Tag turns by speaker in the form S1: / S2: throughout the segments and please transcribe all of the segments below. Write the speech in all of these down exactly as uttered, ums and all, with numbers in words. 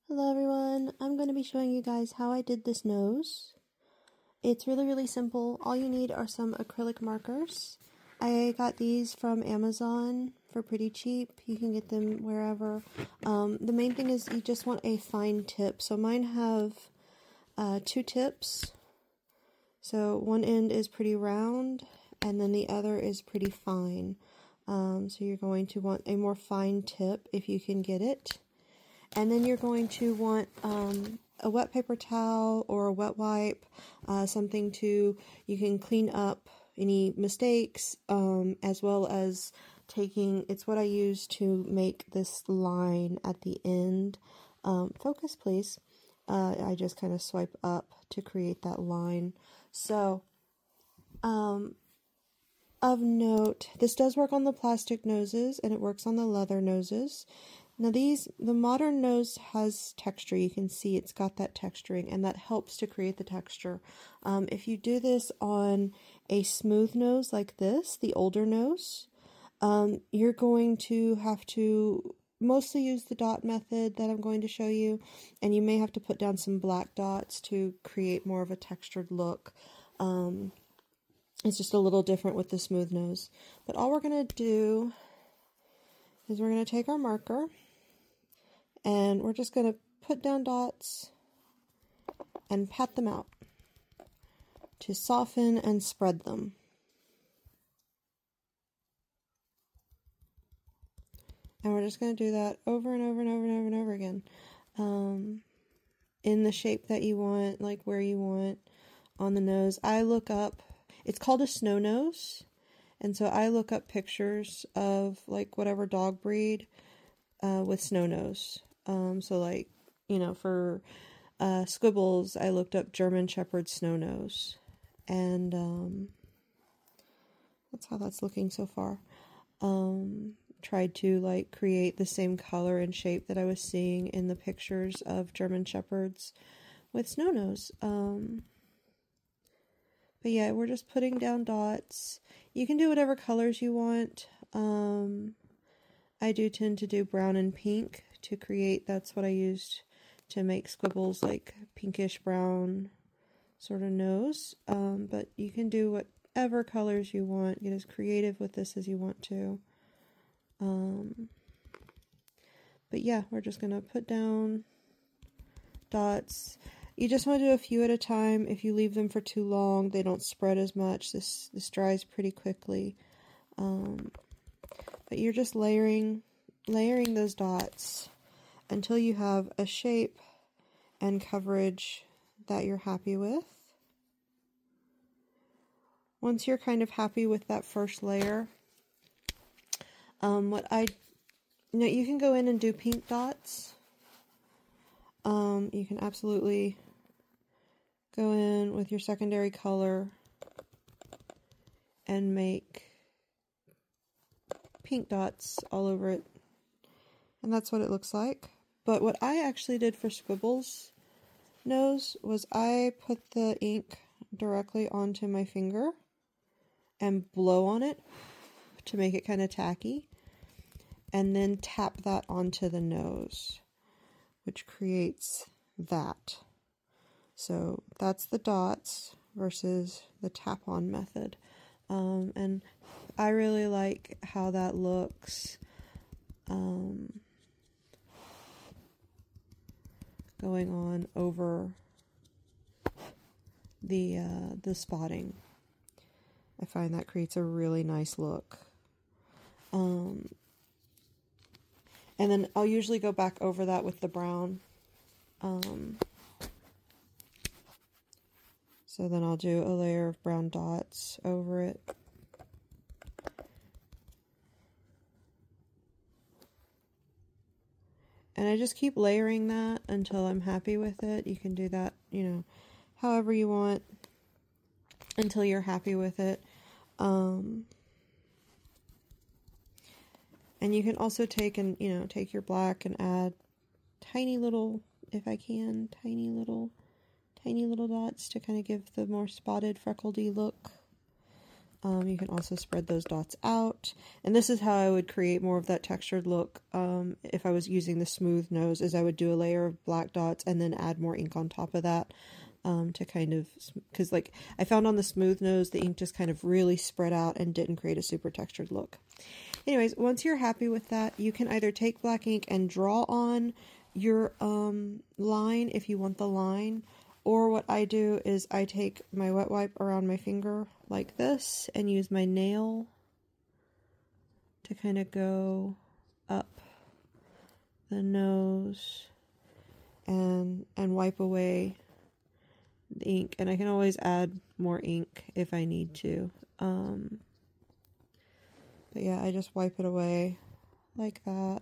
S1: Hello everyone, I'm going to be showing you guys how I did this nose. It's really really simple. All you need are some acrylic markers. I got these from Amazon for pretty cheap. You can get them wherever. Um, the main thing is you just want a fine tip. So mine have uh, two tips. So one end is pretty round and then the other is pretty fine. Um, so you're going to want a more fine tip if you can get it. And then you're going to want um, a wet paper towel or a wet wipe, uh, something to, you can clean up any mistakes, um, as well as taking, it's what I use to make this line at the end. Um, focus please. Uh, I just kind of swipe up to create that line. So, um, of note, this does work on the plastic noses and it works on the leather noses. Now these, the modern nose has texture. You can see it's got that texturing and that helps to create the texture. Um, if you do this on a smooth nose like this, the older nose, um, you're going to have to mostly use the dot method that I'm going to show you, and you may have to put down some black dots to create more of a textured look. Um, it's just a little different with the smooth nose. But all we're going to do is we're going to take our marker and we're just going to put down dots and pat them out to soften and spread them. And we're just going to do that over and over and over and over and over again. Um, in the shape that you want, like where you want on the nose. I look up, it's called a snow nose. And so I look up pictures of like whatever dog breed uh, with snow nose. Um, so like, you know, for uh, Squibbles, I looked up German Shepherd Snow Nose. And um, that's how that's looking so far. Um, tried to like create the same color and shape that I was seeing in the pictures of German Shepherds with snow nose. Um, but yeah, we're just putting down dots. You can do whatever colors you want. Um, I do tend to do brown and pink to create, that's what I used to make Squibbles, like pinkish brown sort of nose. Um, but you can do whatever colors you want. Get as creative with this as you want to. Um, but yeah, we're just going to put down dots. You just want to do a few at a time. If you leave them for too long, they don't spread as much. This, this dries pretty quickly. Um, but you're just layering, layering those dots until you have a shape and coverage that you're happy with. Once you're kind of happy with that first layer, um, what I, you know, you can go in and do pink dots. Um, you can absolutely go in with your secondary color and make pink dots all over it. And that's what it looks like. But what I actually did for Squibbles nose was I put the ink directly onto my finger and blow on it to make it kind of tacky, and then tap that onto the nose, which creates that. So that's the dots versus the tap-on method. Um, and I really like how that looks. Um, going on over the uh, the spotting. I find that creates a really nice look. Um, and then I'll usually go back over that with the brown. Um, so then I'll do a layer of brown dots over it. And I just keep layering that until I'm happy with it. You can do that, you know, however you want until you're happy with it. Um, and you can also take and, you know, take your black and add tiny little, if I can, tiny little, tiny little dots to kind of give the more spotted, freckledy look. Um, you can also spread those dots out. And this is how I would create more of that textured look um, if I was using the smooth nose, is I would do a layer of black dots and then add more ink on top of that um, to kind of, because like I found on the smooth nose, the ink just kind of really spread out and didn't create a super textured look. Anyways, once you're happy with that, you can either take black ink and draw on your um, line if you want the line, or what I do is I take my wet wipe around my finger like this and use my nail to kind of go up the nose and and wipe away the ink. And I can always add more ink if I need to. Um, but yeah, I just wipe it away like that,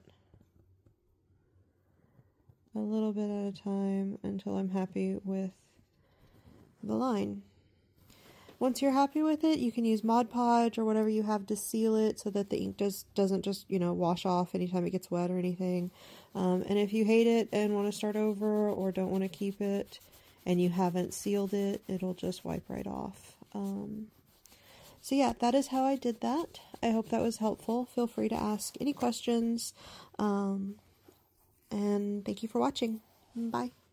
S1: a little bit at a time until I'm happy with the line. Once you're happy with it, you can use Mod Podge or whatever you have to seal it so that the ink just doesn't just, you know, wash off anytime it gets wet or anything. Um, and if you hate it and want to start over or don't want to keep it and you haven't sealed it, it'll just wipe right off. Um, so yeah, that is how I did that. I hope that was helpful. Feel free to ask any questions. Um, and thank you for watching. Bye.